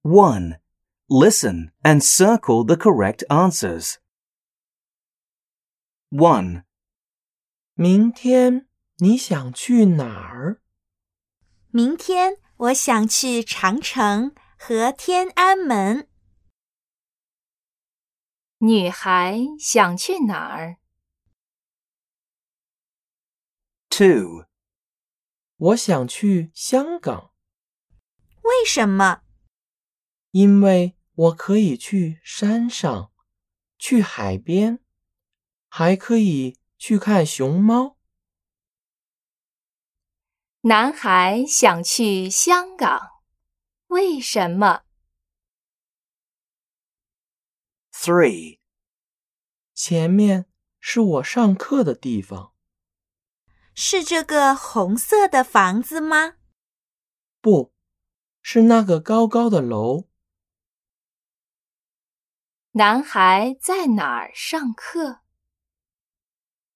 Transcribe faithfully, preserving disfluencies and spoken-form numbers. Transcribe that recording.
one. Listen and circle the correct answers. one. 明天你想去哪儿？ 明天我想去长城和天安门。 女孩想去哪儿？ two. 我想去香港， 为什么？ 因为我可以去山上，去海边，还可以去看熊猫。 男孩想去香港，为什么？ three. 前面是我上课的地方， 是这个红色的房子吗？ 不，是那个高高的楼。 男孩在哪儿上课？